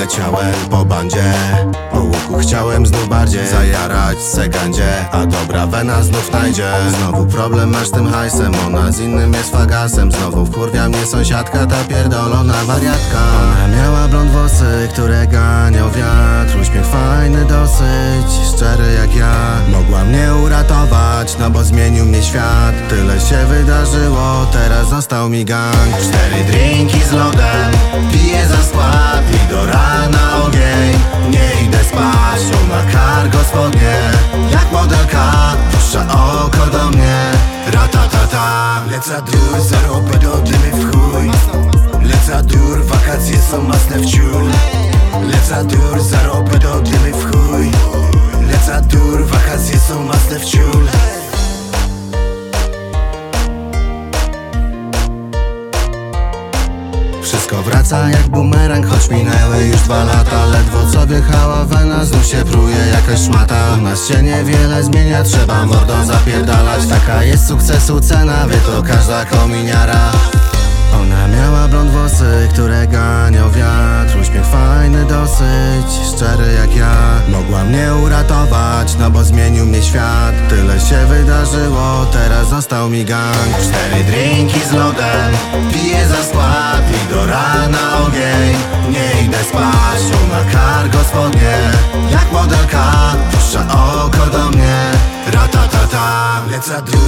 Leciałem po bandzie, po łuku chciałem znów bardziej zajarać segandzie, a dobra wena znów najdzie. Znowu problem masz z tym hajsem, ona z innym jest fagasem. Znowu wkurwia mnie sąsiadka, ta pierdolona wariatka. Ona miała blond włosy, które ganiał wiatr. Uśmiech fajny dosyć, szczery jak ja. Mogła mnie uratować, no bo zmienił mnie świat. Tyle się wydarzyło, teraz został mi gang. 4 drinki z lodem, piję za skład i do rana ogień. Nie idę spać, ona cargo spodnie jak modelka, puszcza oko do mnie. Ratatata. Leca dur, zarobę do dymy w chuj. Leca dur, wakacje są masne w ciul. Leca dur, zarobę do dymy w chuj. Leca dur, wakacje są masne w ciul. Wszystko wraca jak bumerang, choć minęły już 2 lata. Ledwo co wjechała wena, znów się pruje jakaś szmata. U nas się niewiele zmienia, trzeba mordą zapierdalać. Taka jest sukcesu cena, wie to każda kominiara. Ona miała blond włosy, które ganiał wiatr. Uśmiech fajny dosyć, szczery jak ja. Mogła mnie uratować, no bo zmienił mnie świat. Tyle się wydarzyło, teraz został mi gang. 4 drinki z lodem, piję za skład i do rana ogień. Nie idę spać, ona cargo spodnie jak modelka, puszcza oko do mnie. Ratatata. Leca dur,